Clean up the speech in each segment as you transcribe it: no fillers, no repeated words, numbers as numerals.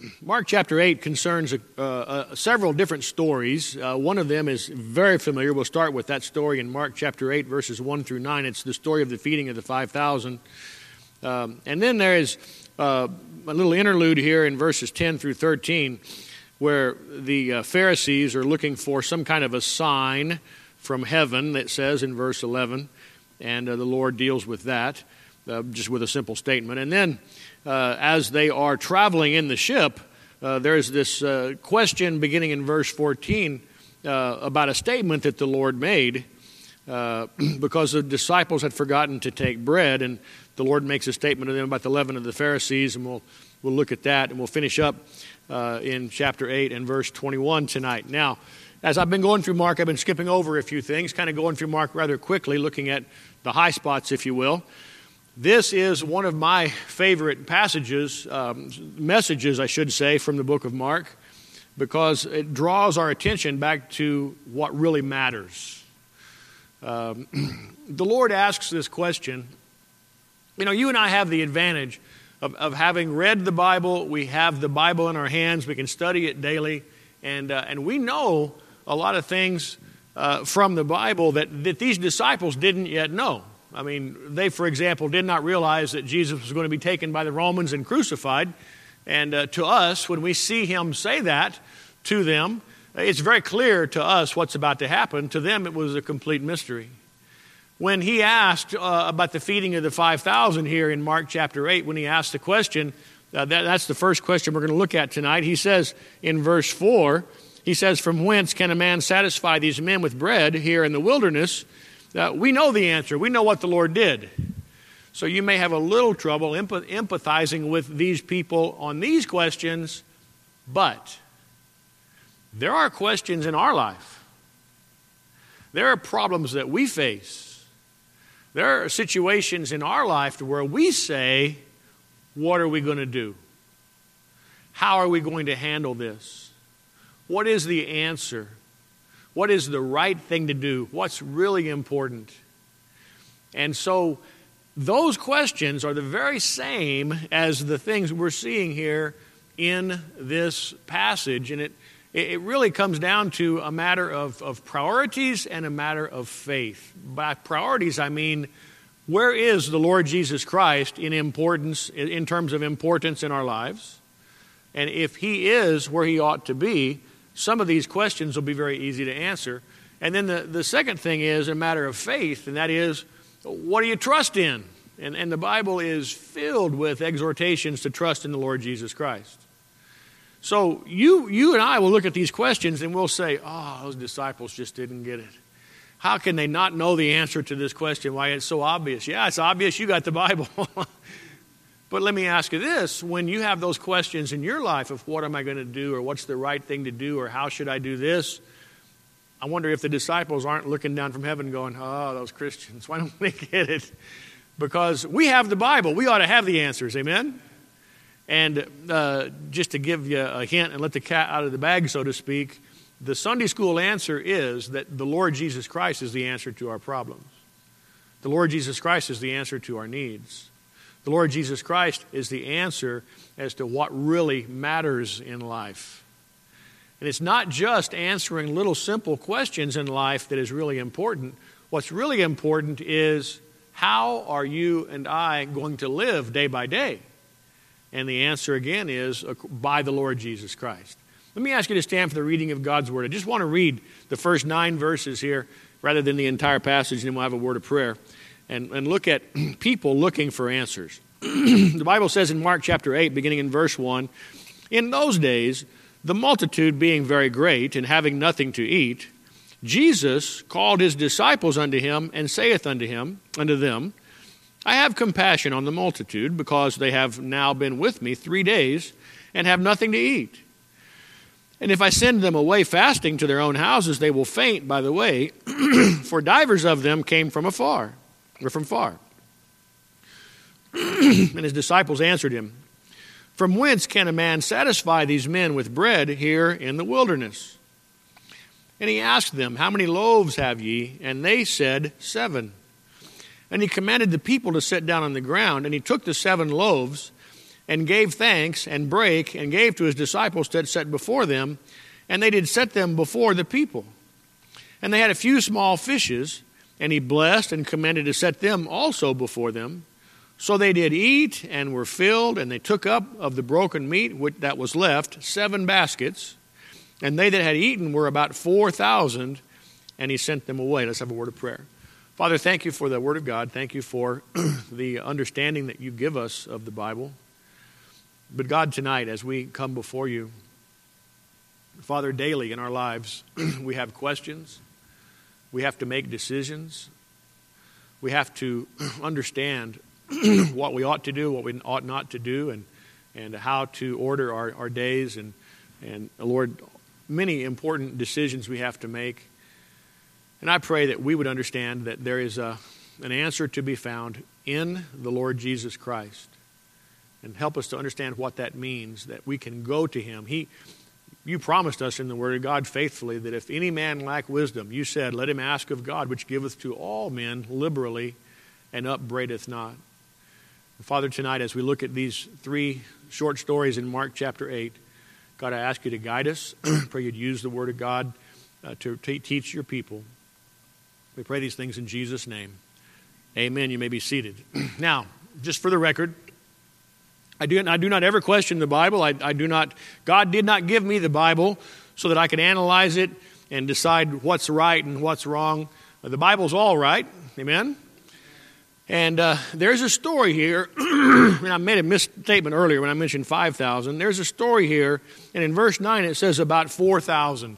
Mark chapter 8 concerns several different stories. One of them is very familiar. We'll start with that story in Mark chapter 8, verses 1 through 9. It's the story of the feeding of the 5,000. And then there is a little interlude here in verses 10 through 13 where the Pharisees are looking for some kind of a sign from heaven, it says in verse 11. And the Lord deals with that just with a simple statement. And then as they are traveling in the ship, there's this question beginning in verse 14 about a statement that the Lord made because the disciples had forgotten to take bread, and the Lord makes a statement to them about the leaven of the Pharisees, and we'll look at that, and we'll finish up in chapter 8 and verse 21 tonight. Now, as I've been going through Mark, I've been skipping over a few things, kind of going through Mark rather quickly, looking at the high spots, if you will. This is one of my favorite passages, messages, I should say, from the book of Mark, because it draws our attention back to what really matters. The Lord asks this question. You know, you and I have the advantage of having read the Bible. We have the Bible in our hands. We can study it daily. And we know a lot of things from the Bible that these disciples didn't yet know. I mean, they, for example, did not realize that Jesus was going to be taken by the Romans and crucified. And to us, when we see him say that to them, it's very clear to us what's about to happen. To them, it was a complete mystery. When he asked about the feeding of the 5,000 here in Mark chapter 8, when he asked the question, that's the first question we're going to look at tonight. He says in verse 4, he says, "From whence can a man satisfy these men with bread here in the wilderness?" We know the answer. We know what the Lord did. So you may have a little trouble empathizing with these people on these questions, but there are questions in our life. There are problems that we face. There are situations in our life where we say, what are we going to do? How are we going to handle this? What is the answer? What is the right thing to do? What's really important? And so those questions are the very same as the things we're seeing here in this passage. And it really comes down to a matter of priorities and a matter of faith. By priorities, I mean, where is the Lord Jesus Christ in importance, in terms of importance in our lives? And if he is where he ought to be, some of these questions will be very easy to answer. And then the second thing is a matter of faith, and that is, what do you trust in? And the Bible is filled with exhortations to trust in the Lord Jesus Christ. So you and I will look at these questions and we'll say, oh, those disciples just didn't get it. How can they not know the answer to this question? Why, it's so obvious. Yeah, it's obvious. You got the Bible. But let me ask you this. When you have those questions in your life of what am I going to do, or what's the right thing to do, or how should I do this, I wonder if the disciples aren't looking down from heaven going, oh, those Christians, why don't they get it? Because we have the Bible. We ought to have the answers. Amen? And just to give you a hint and let the cat out of the bag, so to speak, the Sunday school answer is that the Lord Jesus Christ is the answer to our problems. The Lord Jesus Christ is the answer to our needs. The Lord Jesus Christ is the answer as to what really matters in life. And it's not just answering little simple questions in life that is really important. What's really important is, how are you and I going to live day by day? And the answer again is by the Lord Jesus Christ. Let me ask you to stand for the reading of God's Word. I just want to read the first 9 verses here rather than the entire passage, and then we'll have a word of prayer. And look at people looking for answers. The Bible says in Mark chapter 8, beginning in verse 1, "In those days, the multitude being very great, and having nothing to eat, Jesus called his disciples unto him, and saith unto them, I have compassion on the multitude, because they have now been with me 3 days, and have nothing to eat. And if I send them away fasting to their own houses, they will faint by the way, for divers of them came from far. And his disciples answered him, From whence can a man satisfy these men with bread here in the wilderness? And he asked them, How many loaves have ye? And they said, 7. And he commanded the people to sit down on the ground, and he took the 7 loaves, and gave thanks, and brake, and gave to his disciples to set before them, and they did set them before the people. And they had a few small fishes, and he blessed and commanded to set them also before them. So they did eat, and were filled, and they took up of the broken meat that was left 7 baskets, and they that had eaten were about 4,000, and he sent them away. Let's have a word of prayer. Father, thank you for the Word of God. Thank you for the understanding that you give us of the Bible. But God, tonight, as we come before you, Father, daily in our lives, we have questions. We have to make decisions. We have to understand what we ought to do, what we ought not to do, and how to order our days. And Lord, many important decisions we have to make. And I pray that we would understand that there is an answer to be found in the Lord Jesus Christ. And help us to understand what that means, that we can go to him. You promised us in the Word of God faithfully that if any man lack wisdom, you said, let him ask of God, which giveth to all men liberally and upbraideth not. And Father, tonight as we look at these 3 short stories in Mark chapter 8, God, I ask you to guide us. Pray you'd use the Word of God to teach your people. We pray these things in Jesus' name. Amen. You may be seated. Now, just for the record, I do not ever question the Bible. God did not give me the Bible so that I could analyze it and decide what's right and what's wrong. The Bible's all right. Amen. And there's a story here. And I made a misstatement earlier when I mentioned 5,000. There's a story here, and in verse 9 it says about 4,000.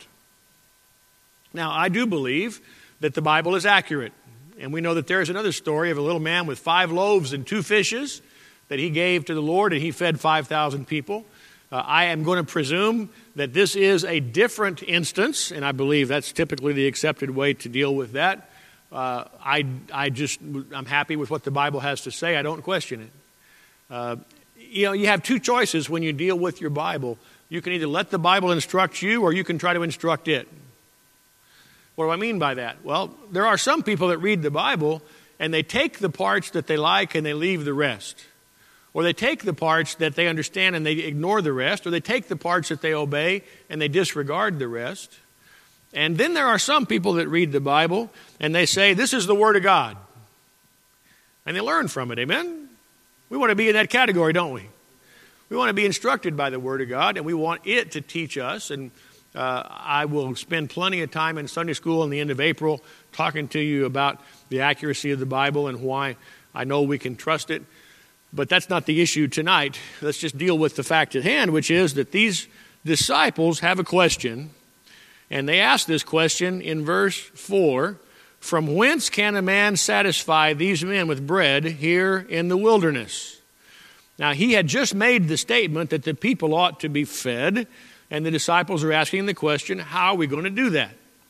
Now, I do believe that the Bible is accurate. And we know that there is another story of a little man with 5 loaves and 2 fishes that he gave to the Lord, and he fed 5,000 people. I am going to presume that this is a different instance, and I believe that's typically the accepted way to deal with that. I'm happy with what the Bible has to say. I don't question it. You have 2 choices when you deal with your Bible. You can either let the Bible instruct you, or you can try to instruct it. What do I mean by that? Well, there are some people that read the Bible and they take the parts that they like and they leave the rest. Or they take the parts that they understand and they ignore the rest. Or they take the parts that they obey and they disregard the rest. And then there are some people that read the Bible and they say, this is the Word of God. And they learn from it, amen? We want to be in that category, don't we? We want to be instructed by the Word of God, and we want it to teach us. And I will spend plenty of time in Sunday school in the end of April talking to you about the accuracy of the Bible and why I know we can trust it. But that's not the issue tonight. Let's just deal with the fact at hand, which is that these disciples have a question, and they ask this question in verse 4, from whence can a man satisfy these men with bread here in the wilderness? Now, he had just made the statement that the people ought to be fed, and the disciples are asking the question, how are we going to do that?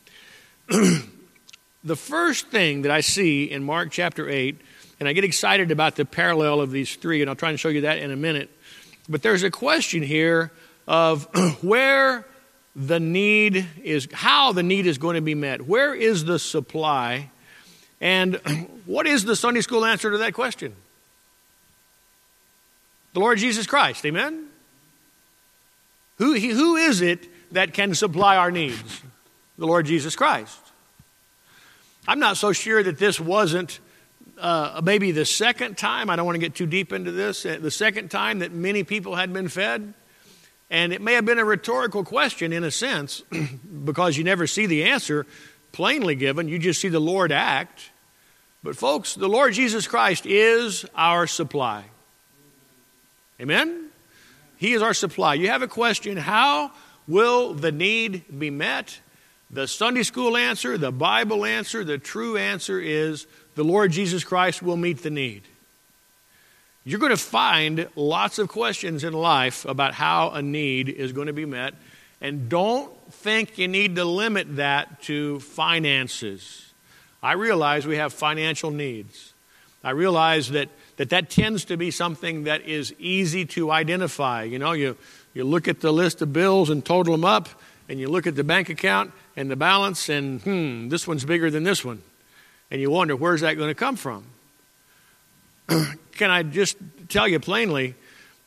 The first thing that I see in Mark chapter 8, and I get excited about the parallel of these 3, and I'll try and show you that in a minute, but there's a question here of where the need is, how the need is going to be met. Where is the supply? And what is the Sunday school answer to that question? The Lord Jesus Christ, amen? Who is it that can supply our needs? The Lord Jesus Christ. I'm not so sure that this wasn't maybe the second time, I don't want to get too deep into this, the second time that many people had been fed. And it may have been a rhetorical question in a sense, because you never see the answer plainly given. You just see the Lord act. But folks, the Lord Jesus Christ is our supply. Amen? He is our supply. You have a question, how will the need be met? The Sunday school answer, the Bible answer, the true answer is the Lord Jesus Christ will meet the need. You're going to find lots of questions in life about how a need is going to be met. And don't think you need to limit that to finances. I realize we have financial needs. I realize that tends to be something that is easy to identify. You know, you look at the list of bills and total them up, and you look at the bank account and the balance, and this one's bigger than this one. And you wonder, where's that going to come from? Can I just tell you plainly,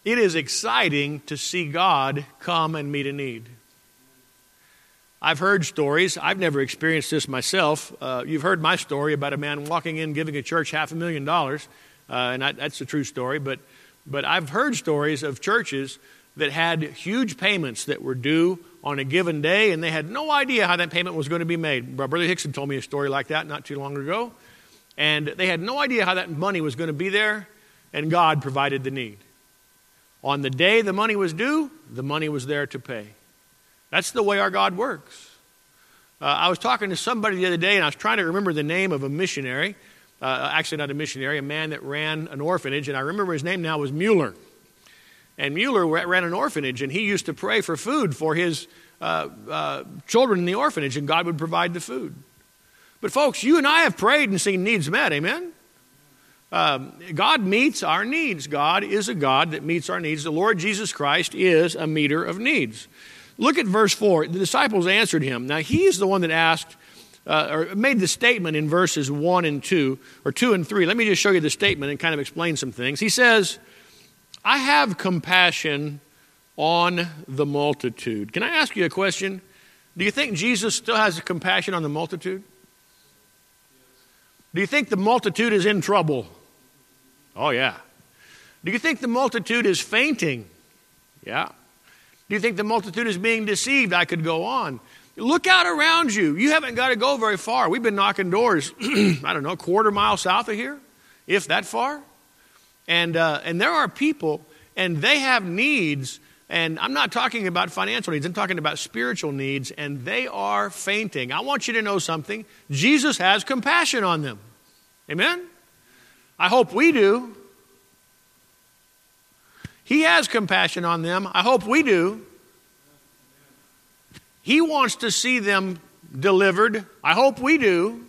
It is exciting to see God come and meet a need. I've heard stories. I've never experienced this myself. You've heard my story about a man walking in, giving a church $500,000, and that's a true story. But I've heard stories of churches that had huge payments that were due on a given day, and they had no idea how that payment was going to be made. Brother Hickson told me a story like that not too long ago. And they had no idea how that money was going to be there, and God provided the need. On the day the money was due, the money was there to pay. That's the way our God works. I was talking to somebody the other day, and I was trying to remember the name of a missionary. Actually, not a missionary, a man that ran an orphanage, and I remember his name now was Mueller. And Mueller ran an orphanage, and he used to pray for food for his children in the orphanage, and God would provide the food. But folks, you and I have prayed and seen needs met, amen? God meets our needs. God is a God that meets our needs. The Lord Jesus Christ is a meter of needs. Look at verse 4. The disciples answered him. Now, he's the one that asked, or made the statement in verses 1 and 2, or 2 and 3. Let me just show you the statement and kind of explain some things. He says, I have compassion on the multitude. Can I ask you a question? Do you think Jesus still has compassion on the multitude? Do you think the multitude is in trouble? Oh, yeah. Do you think the multitude is fainting? Yeah. Do you think the multitude is being deceived? I could go on. Look out around you. You haven't got to go very far. We've been knocking doors, I don't know, a quarter mile south of here, if that far. And there are people, and they have needs, and I'm not talking about financial needs. I'm talking about spiritual needs, and they are fainting. I want you to know something. Jesus has compassion on them. Amen? I hope we do. He has compassion on them. I hope we do. He wants to see them delivered. I hope we do.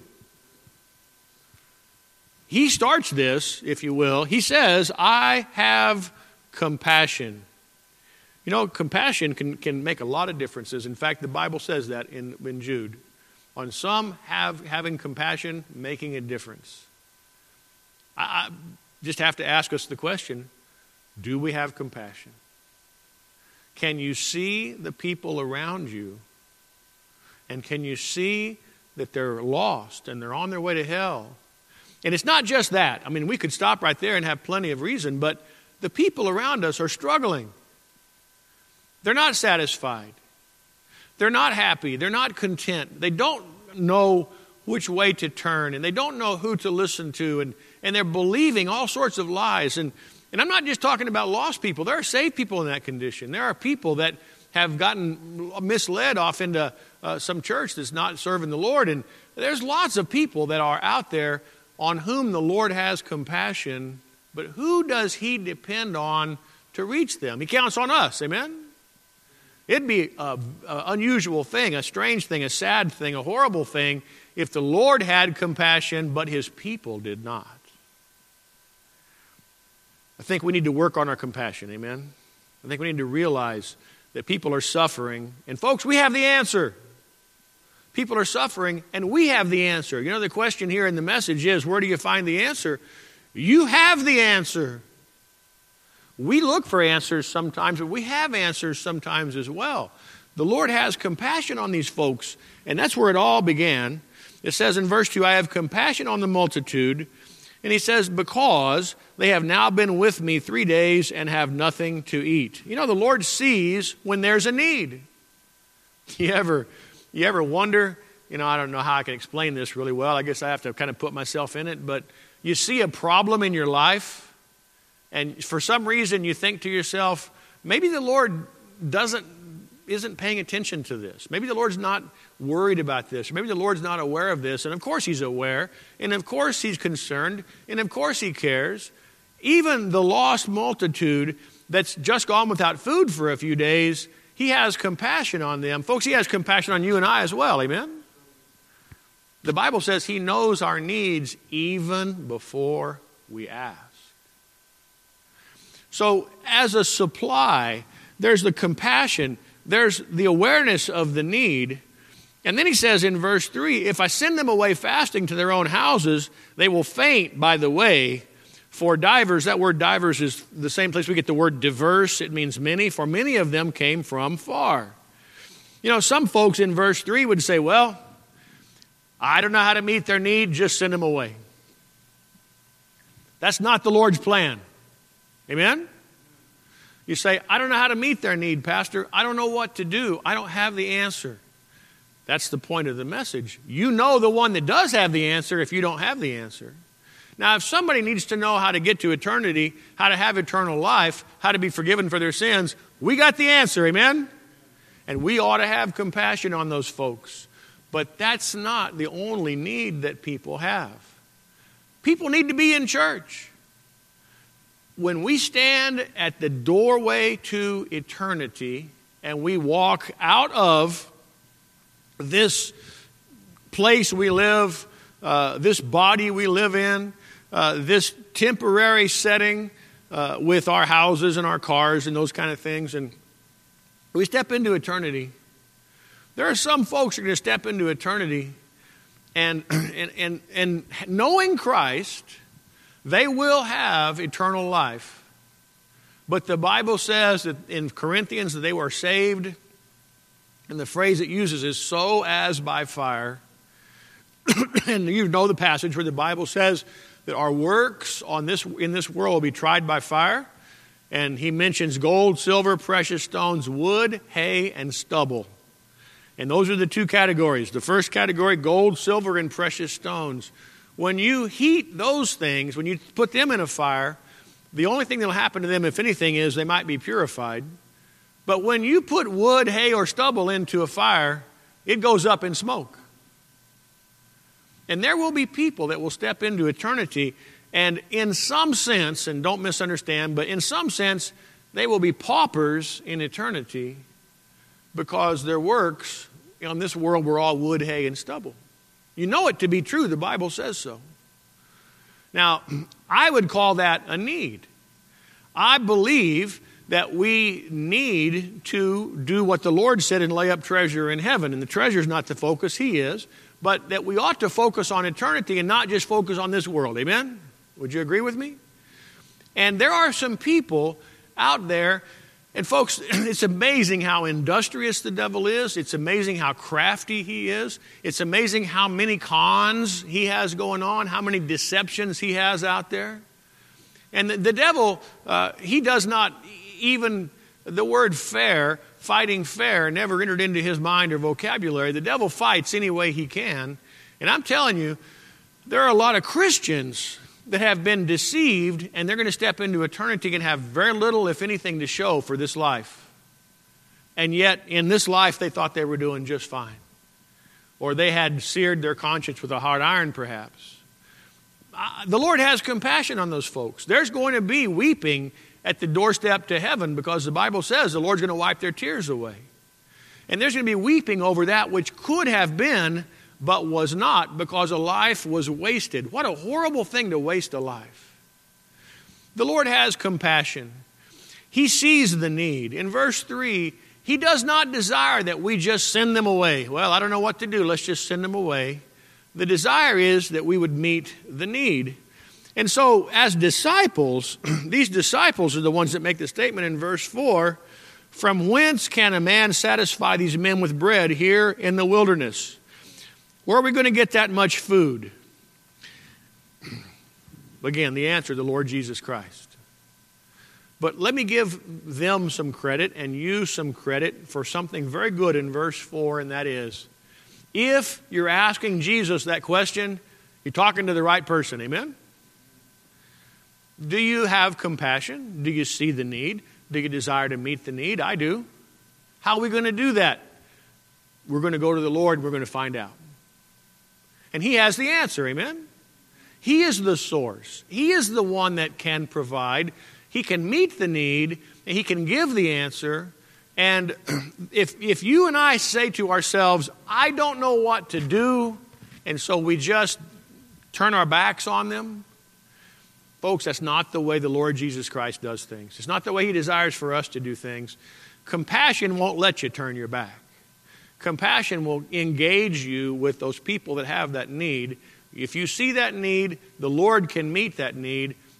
He starts this, if you will. He says, I have compassion. You know, compassion can make a lot of differences. In fact, the Bible says that in Jude. On some, having compassion, making a difference. I just have to ask us the question, do we have compassion? Can you see the people around you? And can you see that they're lost and they're on their way to hell? And it's not just that. I mean, we could stop right there and have plenty of reason, but the people around us are struggling. They're not satisfied. They're not happy. They're not content. They don't know which way to turn, and they don't know who to listen to, and they're believing all sorts of lies. And I'm not just talking about lost people. There are saved people in that condition. There are people that have gotten misled off into some church that's not serving the Lord. And there's lots of people that are out there on whom the Lord has compassion, but who does He depend on to reach them? He counts on us, amen? It'd be an unusual thing, a strange thing, a sad thing, a horrible thing if the Lord had compassion, but His people did not. I think we need to work on our compassion, amen? I think we need to realize that people are suffering, and folks, we have the answer. People are suffering, and we have the answer. You know, the question here in the message is, where do you find the answer? You have the answer. We look for answers sometimes, but we have answers sometimes as well. The Lord has compassion on these folks, and that's where it all began. It says in verse 2, I have compassion on the multitude, and He says, because they have now been with me 3 days and have nothing to eat. You know, the Lord sees when there's a need. You ever wonder, you know, I don't know how I can explain this really well. I guess I have to kind of put myself in it, but you see a problem in your life, and for some reason you think to yourself, maybe the Lord isn't paying attention to this. Maybe the Lord's not worried about this. Or maybe the Lord's not aware of this. And of course He's aware. And of course He's concerned. And of course He cares. Even the lost multitude that's just gone without food for a few days, He has compassion on them. Folks, He has compassion on you and I as well. Amen? The Bible says He knows our needs even before we ask. So as a supply, there's the compassion, there's the awareness of the need. And then He says in verse 3, if I send them away fasting to their own houses, they will faint by the way, For divers, that word divers is the same place we get the word diverse. It means many. For many of them came from far. You know, some folks in verse 3 would say, well, I don't know how to meet their need, just send them away. That's not the Lord's plan. Amen? You say, I don't know how to meet their need, Pastor. I don't know what to do. I don't have the answer. That's the point of the message. You know the one that does have the answer if you don't have the answer. Now, if somebody needs to know how to get to eternity, how to have eternal life, how to be forgiven for their sins, we got the answer, amen? And we ought to have compassion on those folks. But that's not the only need that people have. People need to be in church. When we stand at the doorway to eternity and we walk out of this place we live, this body we live in, this temporary setting with our houses and our cars and those kind of things, and we step into eternity. There are some folks who are going to step into eternity and knowing Christ, they will have eternal life. But the Bible says that in Corinthians that they were saved, and the phrase it uses is so as by fire. And you know the passage where the Bible says that our works in this world will be tried by fire. And he mentions gold, silver, precious stones, wood, hay, and stubble. And those are the two categories. The first category, gold, silver, and precious stones. When you heat those things, when you put them in a fire, the only thing that will happen to them, if anything, is they might be purified. But when you put wood, hay, or stubble into a fire, it goes up in smoke. And there will be people that will step into eternity, and in some sense, and don't misunderstand, but in some sense, they will be paupers in eternity because their works in this world were all wood, hay, and stubble. You know it to be true. The Bible says so. Now, I would call that a need. I believe that we need to do what the Lord said and lay up treasure in heaven. And the treasure is not the focus, He is. But that we ought to focus on eternity and not just focus on this world. Amen? Would you agree with me? And there are some people out there, and folks, it's amazing how industrious the devil is. It's amazing how crafty he is. It's amazing how many cons he has going on, how many deceptions he has out there. And the devil, he does not even, the word fair, fighting fair, never entered into his mind or vocabulary. The devil fights any way he can. And I'm telling you, there are a lot of Christians that have been deceived, and they're going to step into eternity and have very little, if anything, to show for this life. And yet, in this life, they thought they were doing just fine. Or they had seared their conscience with a hot iron, perhaps. The Lord has compassion on those folks. There's going to be weeping at the doorstep to heaven because the Bible says the Lord's going to wipe their tears away. And there's going to be weeping over that which could have been but was not because a life was wasted. What a horrible thing to waste a life. The Lord has compassion. He sees the need. In verse 3, He does not desire that we just send them away. Well, I don't know what to do. Let's just send them away. The desire is that we would meet the need. And so, as disciples, these disciples are the ones that make the statement in verse 4, from whence can a man satisfy these men with bread here in the wilderness? Where are we going to get that much food? Again, the answer, the Lord Jesus Christ. But let me give them some credit and you some credit for something very good in verse 4, and that is, if you're asking Jesus that question, you're talking to the right person, amen? Do you have compassion? Do you see the need? Do you desire to meet the need? I do. How are we going to do that? We're going to go to the Lord and we're going to find out. And He has the answer, amen? He is the source. He is the one that can provide. He can meet the need, and He can give the answer. And if you and I say to ourselves, I don't know what to do, and so we just turn our backs on them, folks, that's not the way the Lord Jesus Christ does things. It's not the way He desires for us to do things. Compassion won't let you turn your back. Compassion will engage you with those people that have that need. If you see that need, the Lord can meet that need,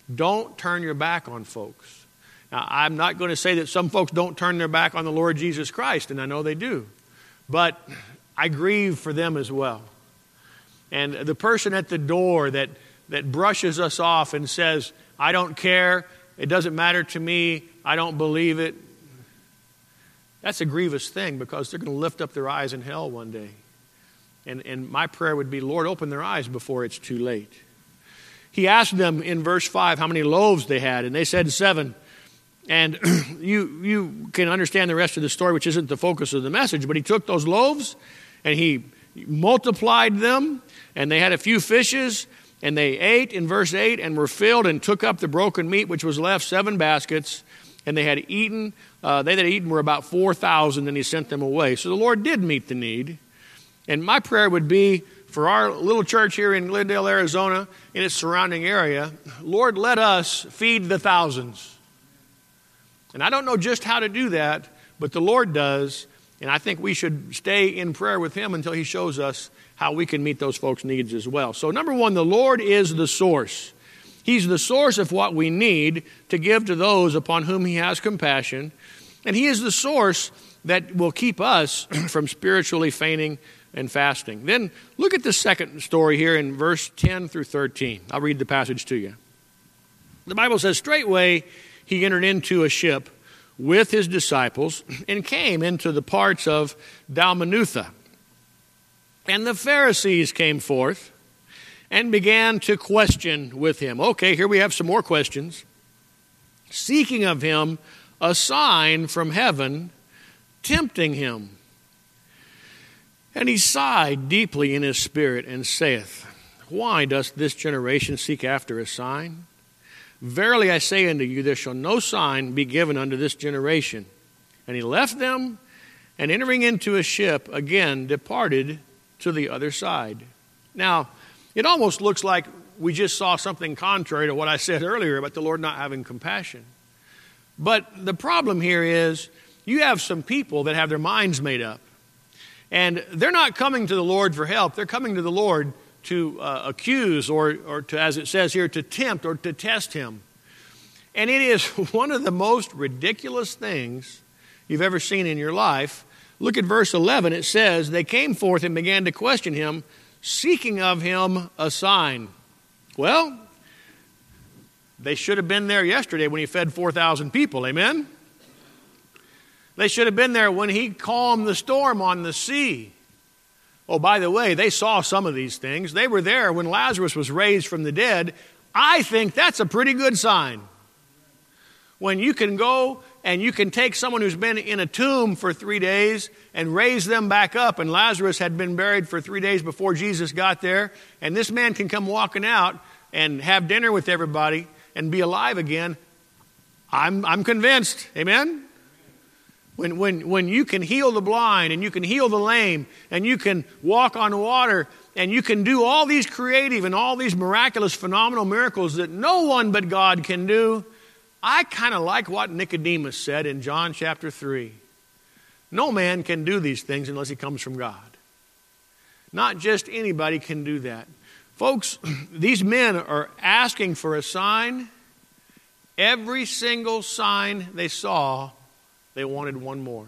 Don't turn your back on folks. Now, I'm not going to say that some folks don't turn their back on the Lord Jesus Christ, and I know they do. But I grieve for them as well. And the person at the door that brushes us off and says, I don't care, it doesn't matter to me, I don't believe it, that's a grievous thing, because they're going to lift up their eyes in hell one day. And my prayer would be, Lord, open their eyes before it's too late. He asked them in verse 5 how many loaves they had, and they said 7. And you can understand the rest of the story, which isn't the focus of the message, but he took those loaves and he multiplied them, and they had a few fishes, and they ate in verse 8 and were filled and took up the broken meat which was left, 7 baskets, and they had eaten. They that had eaten were about 4,000, and he sent them away. So the Lord did meet the need. And my prayer would be for our little church here in Glendale, Arizona, in its surrounding area, Lord, let us feed the thousands. And I don't know just how to do that, but the Lord does. And I think we should stay in prayer with him until he shows us how we can meet those folks' needs as well. So number one, the Lord is the source. He's the source of what we need to give to those upon whom he has compassion. And he is the source that will keep us from spiritually fainting and fasting. Then look at the second story here in verse 10 through 13. I'll read the passage to you. The Bible says, straightway he entered into a ship with his disciples and came into the parts of Dalmanutha. And the Pharisees came forth and began to question with him. Okay, here we have some more questions. Seeking of him a sign from heaven, tempting him. And he sighed deeply in his spirit and saith, why doth this generation seek after a sign? Verily I say unto you, there shall no sign be given unto this generation. And he left them, and entering into a ship, again departed to the other side. Now, it almost looks like we just saw something contrary to what I said earlier about the Lord not having compassion. But the problem here is you have some people that have their minds made up. And they're not coming to the Lord for help. They're coming to the Lord to accuse or to, as it says here, to tempt or to test him. And it is one of the most ridiculous things you've ever seen in your life. Look at verse 11. It says, they came forth and began to question him, seeking of him a sign. Well, they should have been there yesterday when he fed 4,000 people. Amen? They should have been there when he calmed the storm on the sea. Oh, by the way, they saw some of these things. They were there when Lazarus was raised from the dead. I think that's a pretty good sign. When you can go and you can take someone who's been in a tomb for 3 days and raise them back up, and Lazarus had been buried for 3 days before Jesus got there, and this man can come walking out and have dinner with everybody and be alive again, I'm convinced. Amen? When you can heal the blind and you can heal the lame and you can walk on water and you can do all these creative and all these miraculous, phenomenal miracles that no one but God can do, I kind of like what Nicodemus said in John chapter 3. No man can do these things unless he comes from God. Not just anybody can do that. Folks, these men are asking for a sign. Every single sign they saw, they wanted one more.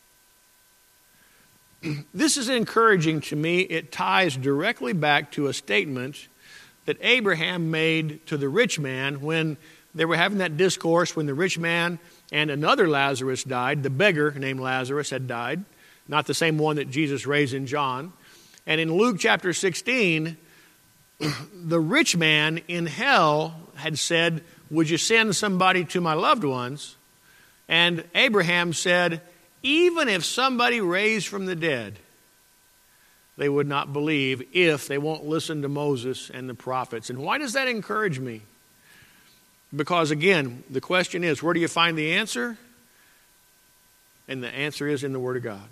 This is encouraging to me. It ties directly back to a statement that Abraham made to the rich man when they were having that discourse when the rich man and another Lazarus died. The beggar named Lazarus had died, not the same one that Jesus raised in John. And in Luke chapter 16, the rich man in hell had said, would you send somebody to my loved ones? And Abraham said, even if somebody raised from the dead, they would not believe if they won't listen to Moses and the prophets. And why does that encourage me? Because again, the question is, where do you find the answer? And the answer is in the Word of God.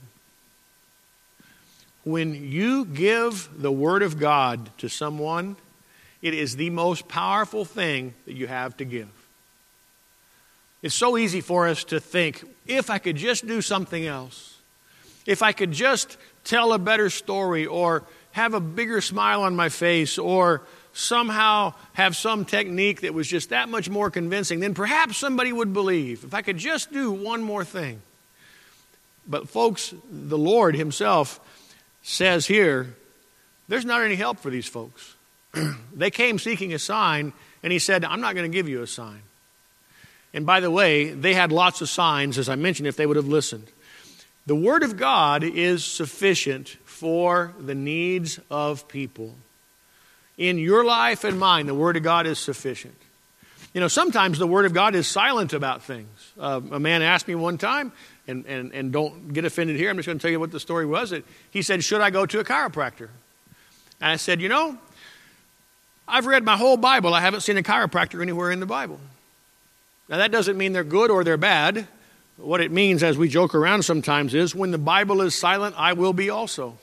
When you give the Word of God to someone, it is the most powerful thing that you have to give. It's so easy for us to think, if I could just do something else, if I could just tell a better story or have a bigger smile on my face or somehow have some technique that was just that much more convincing, then perhaps somebody would believe. If I could just do one more thing. But folks, the Lord himself says here, there's not any help for these folks. They came seeking a sign, and he said, I'm not going to give you a sign. And by the way, they had lots of signs, as I mentioned, if they would have listened. The Word of God is sufficient for the needs of people. In your life and mine, the Word of God is sufficient. You know, sometimes the Word of God is silent about things. A man asked me one time, and don't get offended here, I'm just going to tell you what the story was. He said, should I go to a chiropractor? And I said, you know, I've read my whole Bible. I haven't seen a chiropractor anywhere in the Bible. Now, that doesn't mean they're good or they're bad. What it means, as we joke around sometimes, is when the Bible is silent, I will be also.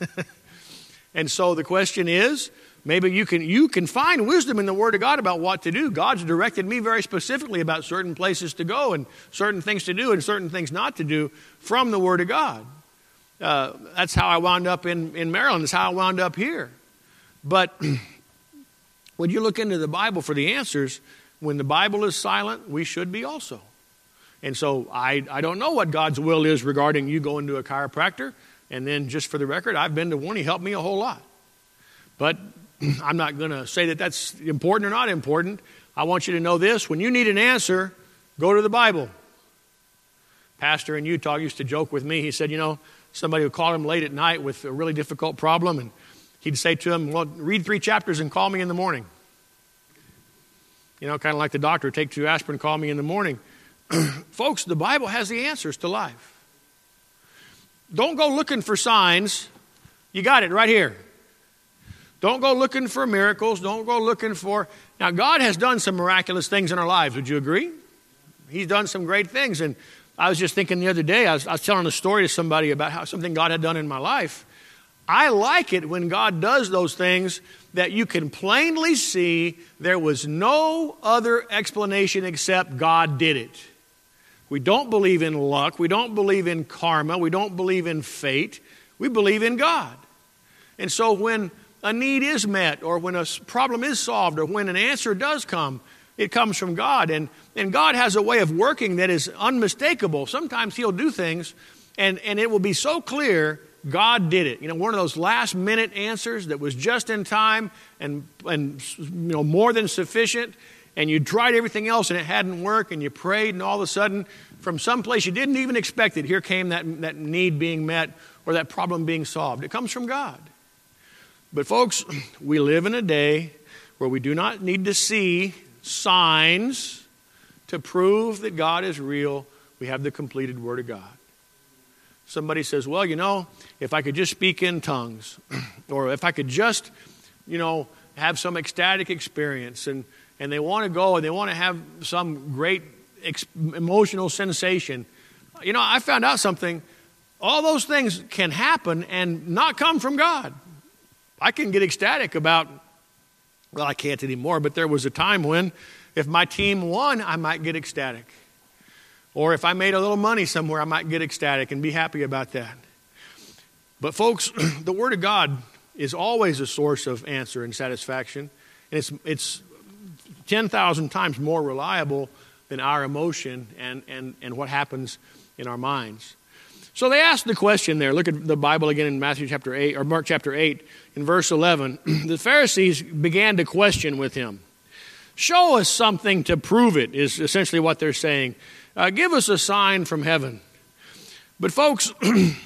And so the question is, maybe you can find wisdom in the Word of God about what to do. God's directed me very specifically about certain places to go and certain things to do and certain things not to do from the Word of God. That's how I wound up in Maryland. That's how I wound up here. But when you look into the Bible for the answers, when the Bible is silent, we should be also. And so I don't know what God's will is regarding you going to a chiropractor. And then just for the record, I've been to one. He helped me a whole lot. But I'm not going to say that that's important or not important. I want you to know this. When you need an answer, go to the Bible. Pastor in Utah used to joke with me. He said, you know, somebody would call him late at night with a really difficult problem. And he'd say to him, well, read 3 chapters and call me in the morning. You know, kind of like the doctor, take 2 aspirin, call me in the morning. Folks, the Bible has the answers to life. Don't go looking for signs. You got it right here. Don't go looking for miracles. Don't go looking for... Now, God has done some miraculous things in our lives. Would you agree? He's done some great things. And I was just thinking the other day, I was telling a story to somebody about how something God had done in my life. I like it when God does those things that you can plainly see there was no other explanation except God did it. We don't believe in luck. We don't believe in karma. We don't believe in fate. We believe in God. And so when a need is met, or when a problem is solved, or when an answer does come, it comes from God. And God has a way of working that is unmistakable. Sometimes he'll do things, and it will be so clear God did it. You know, one of those last-minute answers that was just in time and you know, more than sufficient, and you tried everything else and it hadn't worked, and you prayed, and all of a sudden, from some place you didn't even expect it, here came that need being met or that problem being solved. It comes from God. But folks, we live in a day where we do not need to see signs to prove that God is real. We have the completed Word of God. Somebody says, well, you know, if I could just speak in tongues, or if I could just, you know, have some ecstatic experience, and they want to go and they want to have some great emotional sensation. You know, I found out something. All those things can happen and not come from God. I can get ecstatic about, well, I can't anymore, but there was a time when if my team won, I might get ecstatic. Or if I made a little money somewhere, I might get ecstatic and be happy about that. But folks, the Word of God is always a source of answer and satisfaction. And it's 10,000 times more reliable than our emotion and what happens in our minds. So they asked the question there. Look at the Bible again in Matthew chapter 8, or Mark chapter 8, in verse 11. The Pharisees began to question with him. Show us something to prove it, is essentially what they're saying. Give us a sign from heaven. But folks,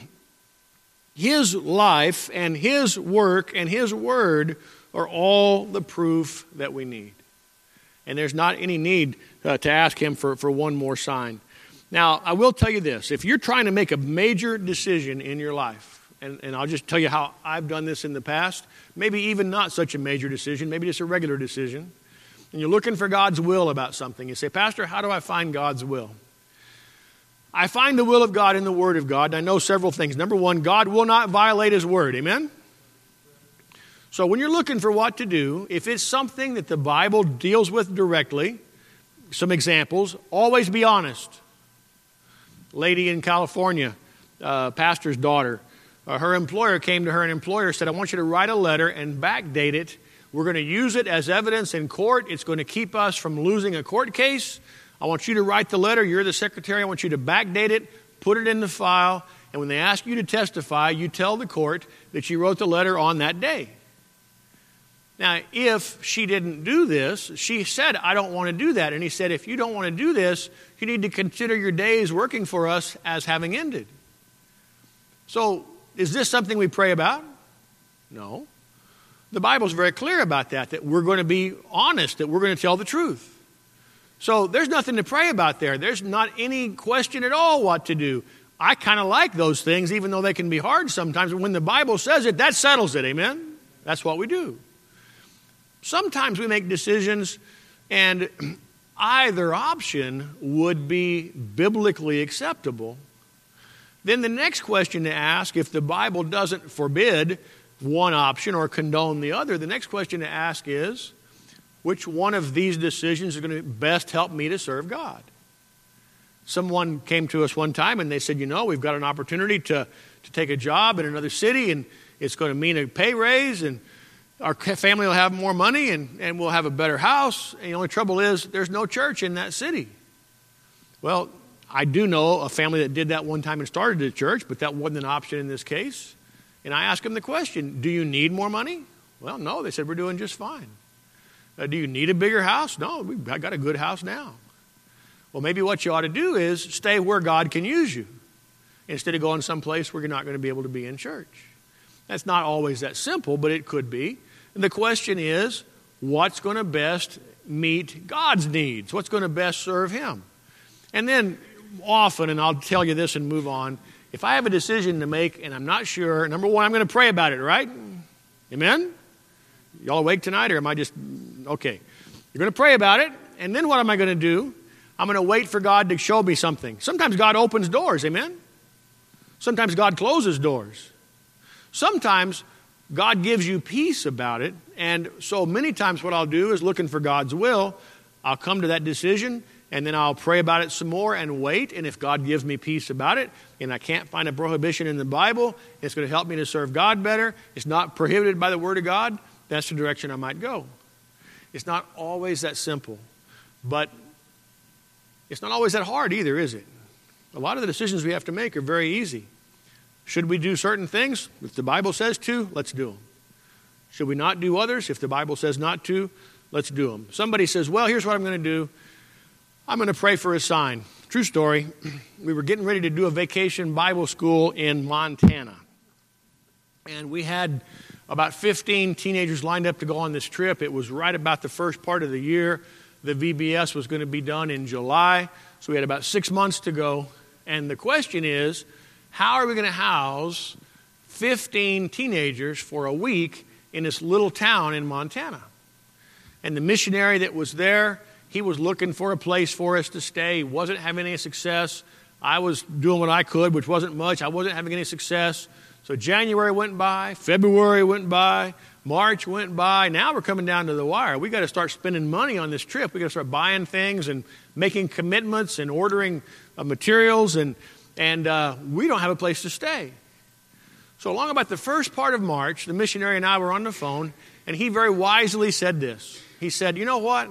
his life and his work and his word are all the proof that we need. And there's not any need to ask him for one more sign. Now, I will tell you this. If you're trying to make a major decision in your life, and I'll just tell you how I've done this in the past, maybe even not such a major decision, maybe just a regular decision, and you're looking for God's will about something, you say, Pastor, how do I find God's will? I find the will of God in the Word of God, and I know several things. Number one, God will not violate His Word. Amen? So when you're looking for what to do, if it's something that the Bible deals with directly, some examples, always be honest. Lady in California, pastor's daughter, her employer came to her, and employer said, I want you to write a letter and backdate it We're going to use it as evidence in court. It's going to keep us from losing a court case. I want you to write the letter. You're the secretary. I want you to backdate it, put it in the file, and when they ask you to testify, you tell the court that you wrote the letter on that day. Now, if she didn't do this, she said, I don't want to do that. And he said, if you don't want to do this, you need to consider your days working for us as having ended. So, is this something we pray about? No. The Bible's very clear about that we're going to be honest, that we're going to tell the truth. So, there's nothing to pray about there. There's not any question at all what to do. I kind of like those things, even though they can be hard sometimes. But when the Bible says it, that settles it, amen? That's what we do. Sometimes we make decisions, and either option would be biblically acceptable. Then the next question to ask, if the Bible doesn't forbid one option or condone the other, the next question to ask is, which one of these decisions is going to best help me to serve God? Someone came to us one time and they said, we've got an opportunity to take a job in another city, and it's going to mean a pay raise, and our family will have more money, and we'll have a better house. And the only trouble is there's no church in that city. Well, I do know a family that did that one time and started a church, but that wasn't an option in this case. And I asked them the question, do you need more money? Well, no. They said, we're doing just fine. Do you need a bigger house? No, I got a good house now. Well, maybe what you ought to do is stay where God can use you instead of going someplace where you're not going to be able to be in church. That's not always that simple, but it could be. And the question is, what's going to best meet God's needs? What's going to best serve Him? And then often, and I'll tell you this and move on, if I have a decision to make and I'm not sure, number one, I'm going to pray about it, right? Amen? Y'all awake tonight, or am I just, okay. You're going to pray about it, and then what am I going to do? I'm going to wait for God to show me something. Sometimes God opens doors, amen? Sometimes God closes doors. Sometimes God gives you peace about it, and so many times what I'll do is looking for God's will. I'll come to that decision, and then I'll pray about it some more and wait, and if God gives me peace about it, and I can't find a prohibition in the Bible, it's going to help me to serve God better, it's not prohibited by the Word of God, that's the direction I might go. It's not always that simple, but it's not always that hard either, is it? A lot of the decisions we have to make are very easy. Should we do certain things? If the Bible says to, let's do them. Should we not do others? If the Bible says not to, let's do them. Somebody says, well, here's what I'm going to do. I'm going to pray for a sign. True story. We were getting ready to do a vacation Bible school in Montana. And we had about 15 teenagers lined up to go on this trip. It was right about the first part of the year. The VBS was going to be done in July. So we had about 6 months to go. And the question is, how are we going to house 15 teenagers for a week in this little town in Montana? And the missionary that was there, he was looking for a place for us to stay. He wasn't having any success. I was doing what I could, which wasn't much. I wasn't having any success. So January went by, February went by, March went by. Now we're coming down to the wire. We got to start spending money on this trip. We got to start buying things and making commitments and ordering materials, and we don't have a place to stay. So along about the first part of March, the missionary and I were on the phone, and he very wisely said this. He said, you know what?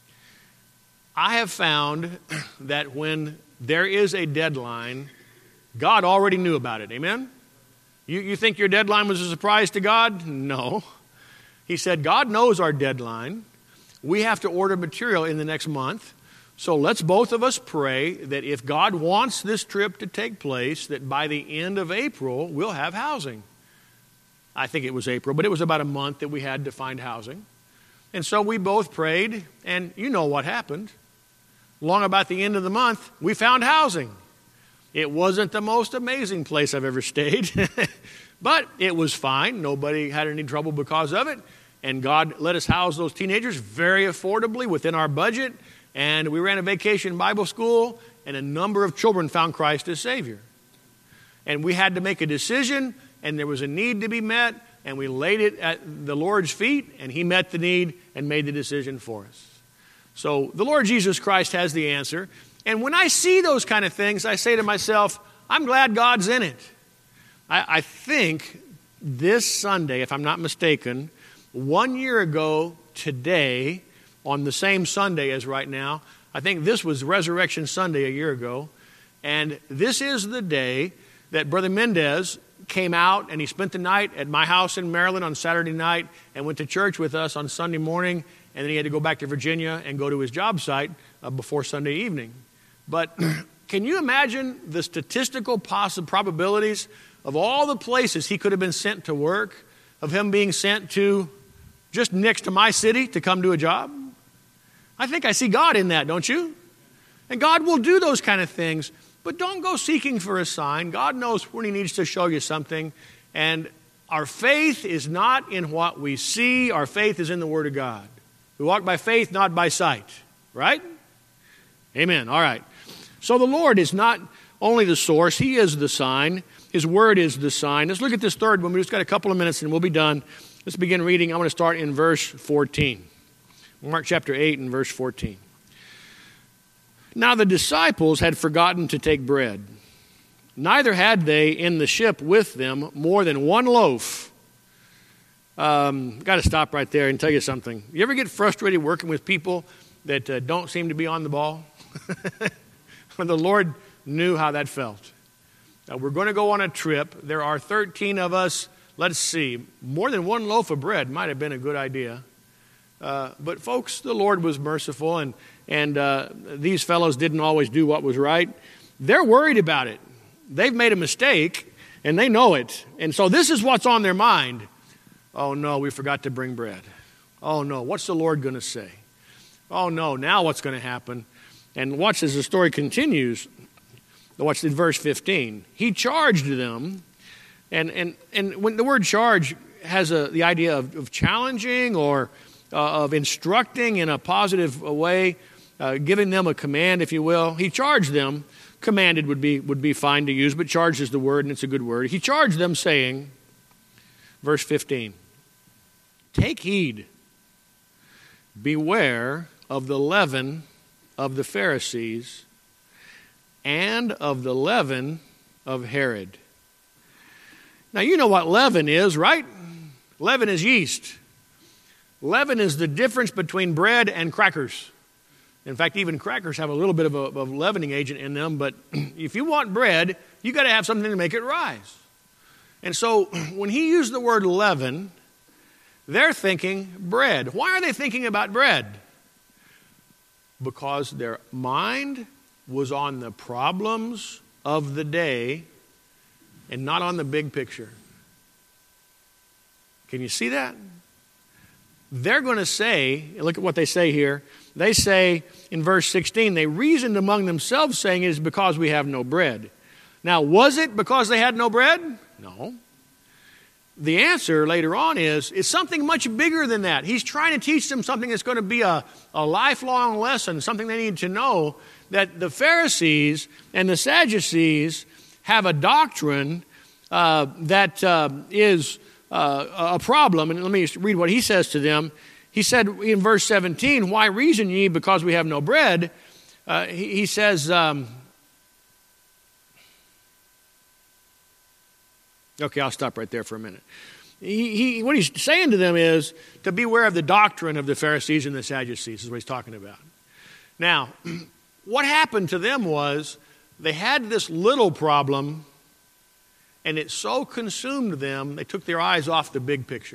I have found that when there is a deadline, God already knew about it. Amen? You think your deadline was a surprise to God? No. He said, God knows our deadline. We have to order material in the next month. So let's both of us pray that if God wants this trip to take place, that by the end of April, we'll have housing. I think it was April, but it was about a month that we had to find housing. And so we both prayed, and you know what happened. Long about the end of the month, we found housing. It wasn't the most amazing place I've ever stayed, but it was fine. Nobody had any trouble because of it. And God let us house those teenagers very affordably within our budget. And we ran a vacation Bible school, and a number of children found Christ as Savior. And we had to make a decision, and there was a need to be met, and we laid it at the Lord's feet, and He met the need and made the decision for us. So the Lord Jesus Christ has the answer. And when I see those kind of things, I say to myself, I'm glad God's in it. I think this Sunday, if I'm not mistaken, 1 year ago today, on the same Sunday as right now, I think this was Resurrection Sunday a year ago, and this is the day that Brother Mendez came out and he spent the night at my house in Maryland on Saturday night and went to church with us on Sunday morning, and then he had to go back to Virginia and go to his job site before Sunday evening. But can you imagine the statistical probabilities of all the places he could have been sent to work, of him being sent to just next to my city to come do a job? I think I see God in that, don't you? And God will do those kind of things, but don't go seeking for a sign. God knows when he needs to show you something, and our faith is not in what we see. Our faith is in the Word of God. We walk by faith, not by sight, right? Amen. All right. So the Lord is not only the source, he is the sign. His Word is the sign. Let's look at this third one. We've just got a couple of minutes and we'll be done. Let's begin reading. I'm going to start in verse 14. Mark chapter 8 and verse 14. Now the disciples had forgotten to take bread. Neither had they in the ship with them more than one loaf. Got to stop right there and tell you something. You ever get frustrated working with people that don't seem to be on the ball? The Lord knew how that felt. We're going to go on a trip. There are 13 of us. Let's see. More than one loaf of bread might have been a good idea. But folks, the Lord was merciful, and these fellows didn't always do what was right. They're worried about it. They've made a mistake, and they know it. And so this is what's on their mind. Oh, no, we forgot to bring bread. Oh, no, what's the Lord going to say? Oh, no, now what's going to happen? And watch as the story continues. Watch in verse 15. He charged them, and when the word charge has the idea of challenging or of instructing in a positive way, giving them a command, if you will. He charged them. Commanded would be fine to use, but charged is the word, and it's a good word. He charged them, saying, verse 15, take heed, beware of the leaven of the Pharisees and of the leaven of Herod. Now, you know what leaven is, right? Leaven is yeast. Leaven is the difference between bread and crackers. In fact, even crackers have a little bit of a leavening agent in them, but if you want bread, you got to have something to make it rise. And so when he used the word leaven, they're thinking bread. Why are they thinking about bread? Because their mind was on the problems of the day and not on the big picture. Can you see that? They're going to say, look at what they say here. They say in verse 16, they reasoned among themselves, saying, it is because we have no bread. Now, was it because they had no bread? No. The answer later on is, it's something much bigger than that. He's trying to teach them something that's going to be a lifelong lesson, something they need to know, that the Pharisees and the Sadducees have a doctrine that is a problem. And let me read what he says to them. He said in verse 17, why reason ye because we have no bread? He says, okay, I'll stop right there for a minute. What he's saying to them is to beware of the doctrine of the Pharisees and the Sadducees is what he's talking about. Now, what happened to them was they had this little problem, and it so consumed them, they took their eyes off the big picture.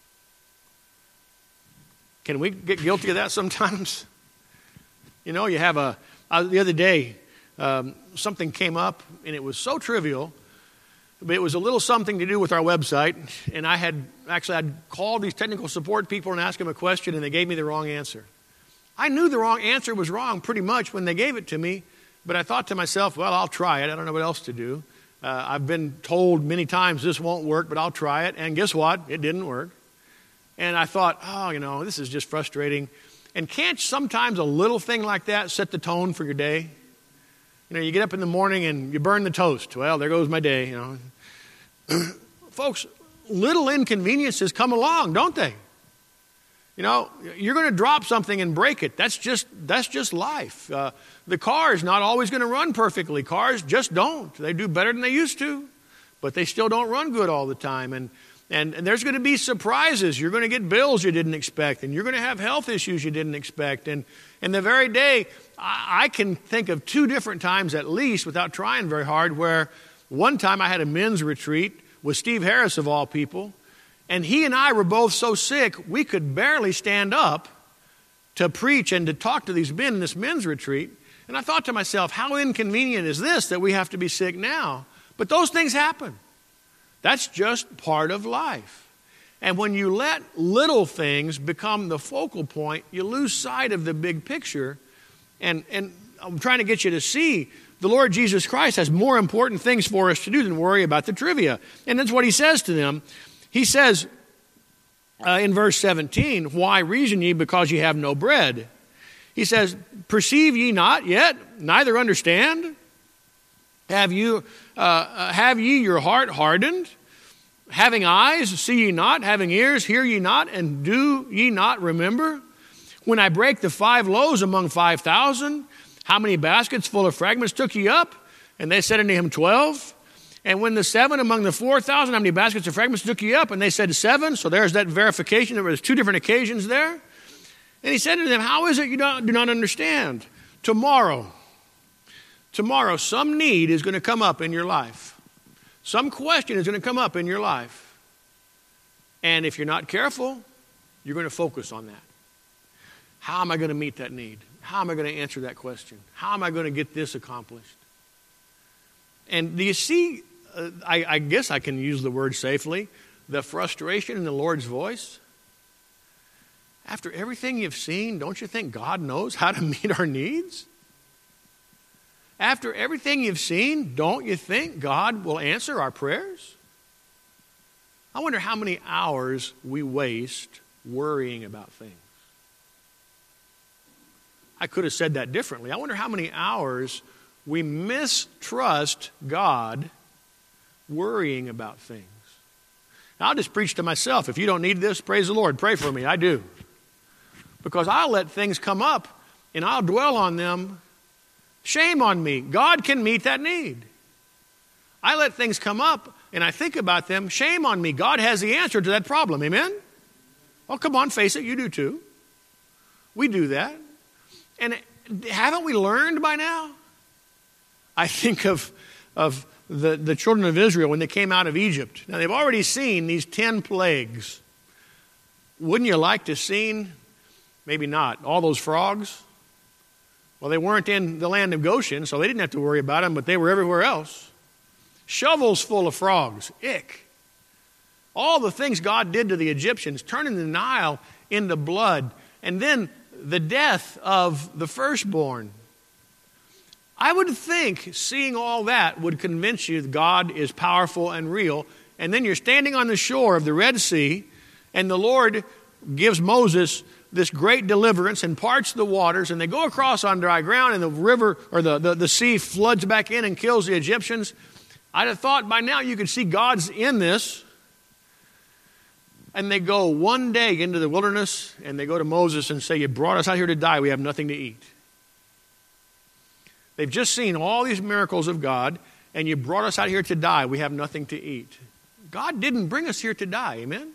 Can we get guilty of that sometimes? You know, you have the other day, something came up, and it was so trivial, but it was a little something to do with our website, and I'd called these technical support people and asked them a question, and they gave me the wrong answer. I knew the wrong answer was wrong pretty much when they gave it to me, but I thought to myself, well, I'll try it. I don't know what else to do. I've been told many times this won't work, but I'll try it. And guess what? It didn't work. And I thought, this is just frustrating. And can't sometimes a little thing like that set the tone for your day? You get up in the morning and you burn the toast. Well, there goes my day, Folks, little inconveniences come along, don't they? You're going to drop something and break it. That's just life. The car is not always going to run perfectly. Cars just don't. They do better than they used to, but they still don't run good all the time. And And there's going to be surprises. You're going to get bills you didn't expect, and you're going to have health issues you didn't expect. And the very day, I can think of 2 different times at least, without trying very hard, where one time I had a men's retreat with Steve Harris of all people, and he and I were both so sick we could barely stand up to preach and to talk to these men in this men's retreat. And I thought to myself, how inconvenient is this that we have to be sick now? But those things happen. That's just part of life. And when you let little things become the focal point, you lose sight of the big picture. And I'm trying to get you to see the Lord Jesus Christ has more important things for us to do than worry about the trivia. And that's what he says to them. He says in verse 17, why reason ye because ye have no bread? He says, perceive ye not yet, neither understand? Have ye your heart hardened? Having eyes, see ye not? Having ears, hear ye not? And do ye not remember? When I break the 5 loaves among 5,000, how many baskets full of fragments took ye up? And they said unto him, 12. And when the 7 among the 4,000, how many baskets of fragments took ye up? And they said 7. So there's that verification. There was 2 different occasions there. And he said to them, how is it you do not understand? Tomorrow, some need is going to come up in your life. Some question is going to come up in your life. And if you're not careful, you're going to focus on that. How am I going to meet that need? How am I going to answer that question? How am I going to get this accomplished? And do you see, I guess I can use the word safely, the frustration in the Lord's voice? After everything you've seen, don't you think God knows how to meet our needs? After everything you've seen, don't you think God will answer our prayers? I wonder how many hours we waste worrying about things. I could have said that differently. I wonder how many hours we mistrust God worrying about things. Now, I'll just preach to myself. If you don't need this, praise the Lord. Pray for me. I do. Because I'll let things come up and I'll dwell on them. Shame on me. God can meet that need. I let things come up and I think about them. Shame on me. God has the answer to that problem. Amen? Oh, come on, face it. You do too. We do that. And haven't we learned by now? I think of the children of Israel when they came out of Egypt. Now, they've already seen these 10 plagues. Wouldn't you like to see, maybe not, all those frogs? Well, they weren't in the land of Goshen, so they didn't have to worry about them, but they were everywhere else. Shovels full of frogs. Ick. All the things God did to the Egyptians, turning the Nile into blood, and then the death of the firstborn. I would think seeing all that would convince you that God is powerful and real, and then you're standing on the shore of the Red Sea, and the Lord gives Moses this great deliverance and parts the waters, and they go across on dry ground, and the river or the sea floods back in and kills the Egyptians. I'd have thought by now you could see God's in this. And they go one day into the wilderness, and they go to Moses and say, you brought us out here to die. We have nothing to eat. They've just seen all these miracles of God, and you brought us out here to die. We have nothing to eat. God didn't bring us here to die. Amen?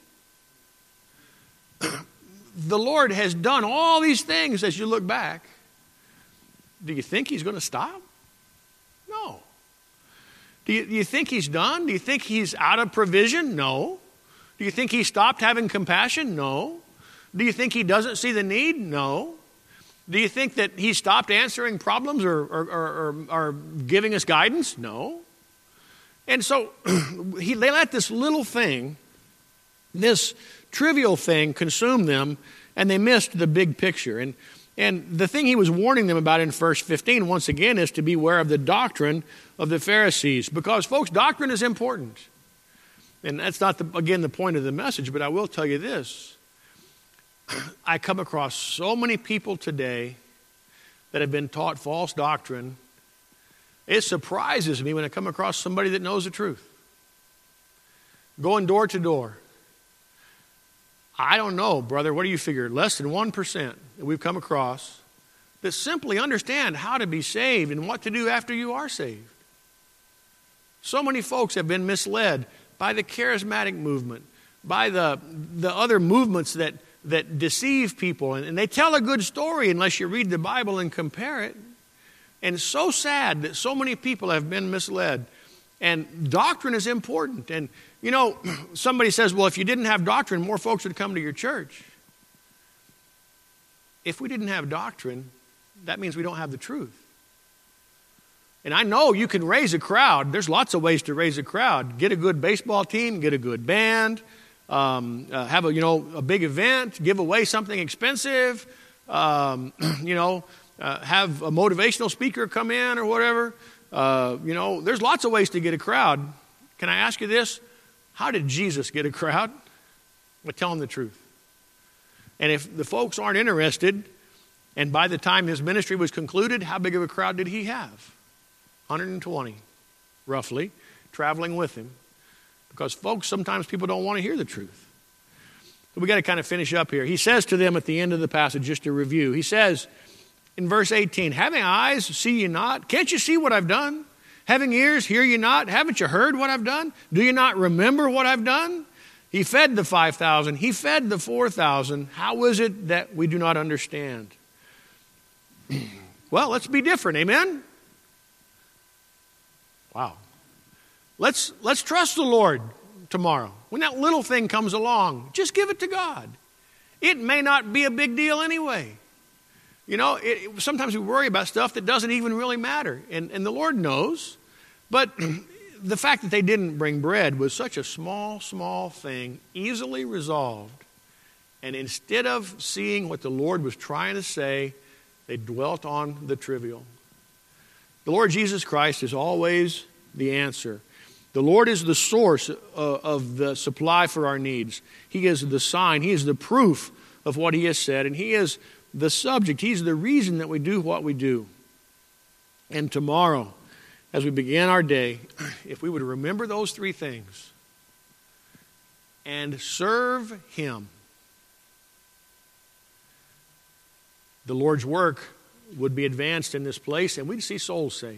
The Lord has done all these things as you look back. Do you think he's going to stop? No. Do you think he's done? Do you think he's out of provision? No. Do you think he stopped having compassion? No. Do you think he doesn't see the need? No. Do you think that he stopped answering problems or giving us guidance? No. And so they let this little thing, this trivial thing, consume them, and they missed the big picture. And the thing he was warning them about in verse 15, once again, is to beware of the doctrine of the Pharisees. Because, folks, doctrine is important. And that's not, the point of the message, but I will tell you this. I come across so many people today that have been taught false doctrine. It surprises me when I come across somebody that knows the truth. Going door to door. I don't know, brother, what do you figure? Less than 1% that we've come across that simply understand how to be saved and what to do after you are saved. So many folks have been misled by the charismatic movement, by the other movements that deceive people. And they tell a good story unless you read the Bible and compare it. And it's so sad that so many people have been misled. And doctrine is important. And, somebody says, well, if you didn't have doctrine, more folks would come to your church. If we didn't have doctrine, that means we don't have the truth. And I know you can raise a crowd. There's lots of ways to raise a crowd. Get a good baseball team, get a good band, have a big event, give away something expensive, have a motivational speaker come in or whatever. There's lots of ways to get a crowd. Can I ask you this? How did Jesus get a crowd? Well, tell them the truth. And if the folks aren't interested, and by the time his ministry was concluded, how big of a crowd did he have? 120, roughly, traveling with him. Because, folks, sometimes people don't want to hear the truth. So we got to kind of finish up here. He says to them at the end of the passage, just to review, he says in verse 18, having eyes, see ye not? Can't you see what I've done? Having ears, hear ye not? Haven't you heard what I've done? Do you not remember what I've done? He fed the 5,000. He fed the 4,000. How is it that we do not understand? Well, let's be different. Amen? Wow. Let's trust the Lord tomorrow. When that little thing comes along, just give it to God. It may not be a big deal anyway. Sometimes we worry about stuff that doesn't even really matter. And the Lord knows. But the fact that they didn't bring bread was such a small, small thing, easily resolved. And instead of seeing what the Lord was trying to say, they dwelt on the trivial. The Lord Jesus Christ is always the answer. The Lord is the source of the supply for our needs. He is the sign. He is the proof of what He has said. And He is the subject. He's the reason that we do what we do. And tomorrow, as we begin our day, if we would remember those three things and serve Him, the Lord's work would be advanced in this place and we'd see souls saved.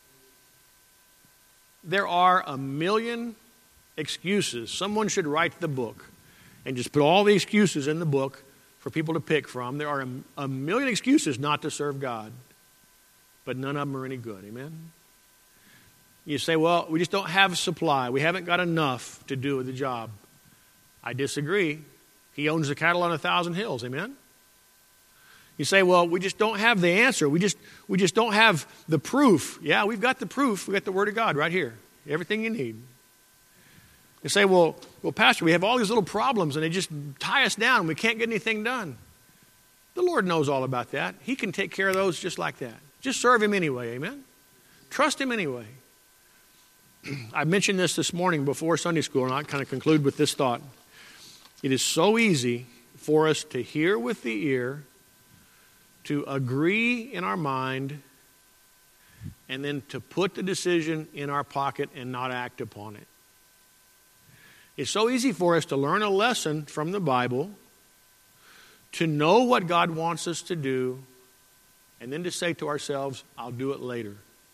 There are a million excuses. Someone should write the book and just put all the excuses in the book for people to pick from. There are a million excuses not to serve God, but none of them are any good. Amen? You say, well, we just don't have supply. We haven't got enough to do the job. I disagree. He owns the cattle on 1,000 hills. Amen? You say, well, we just don't have the answer. We just don't have the proof. Yeah, we've got the proof. We've got the Word of God right here. Everything you need. You say, well, Pastor, we have all these little problems and they just tie us down. We can't get anything done. The Lord knows all about that. He can take care of those just like that. Just serve Him anyway. Amen? Trust Him anyway. I mentioned this morning before Sunday school, and I'll kind of conclude with this thought. It is so easy for us to hear with the ear, to agree in our mind, and then to put the decision in our pocket and not act upon it. It's so easy for us to learn a lesson from the Bible, to know what God wants us to do, and then to say to ourselves, I'll do it later.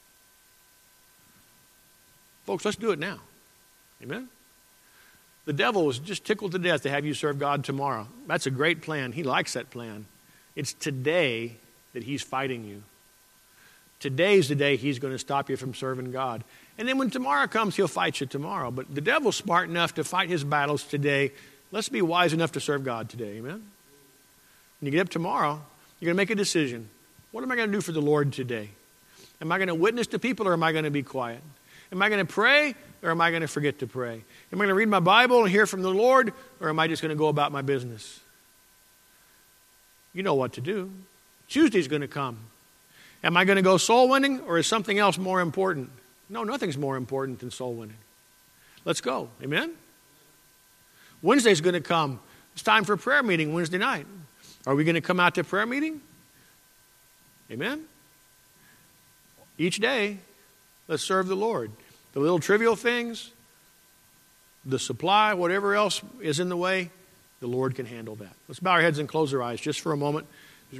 Folks, let's do it now. Amen? The devil was just tickled to death to have you serve God tomorrow. That's a great plan. He likes that plan. It's today that he's fighting you. Today's the day he's going to stop you from serving God. And then when tomorrow comes, he'll fight you tomorrow. But the devil's smart enough to fight his battles today. Let's be wise enough to serve God today. Amen? When you get up tomorrow, you're going to make a decision. What am I going to do for the Lord today? Am I going to witness to people or am I going to be quiet? Am I going to pray or am I going to forget to pray? Am I going to read my Bible and hear from the Lord or am I just going to go about my business? You know what to do. Tuesday's going to come. Am I going to go soul winning or is something else more important? No, nothing's more important than soul winning. Let's go. Amen? Wednesday's going to come. It's time for a prayer meeting Wednesday night. Are we going to come out to prayer meeting? Amen? Each day, let's serve the Lord. The little trivial things, the supply, whatever else is in the way, the Lord can handle that. Let's bow our heads and close our eyes just for a moment.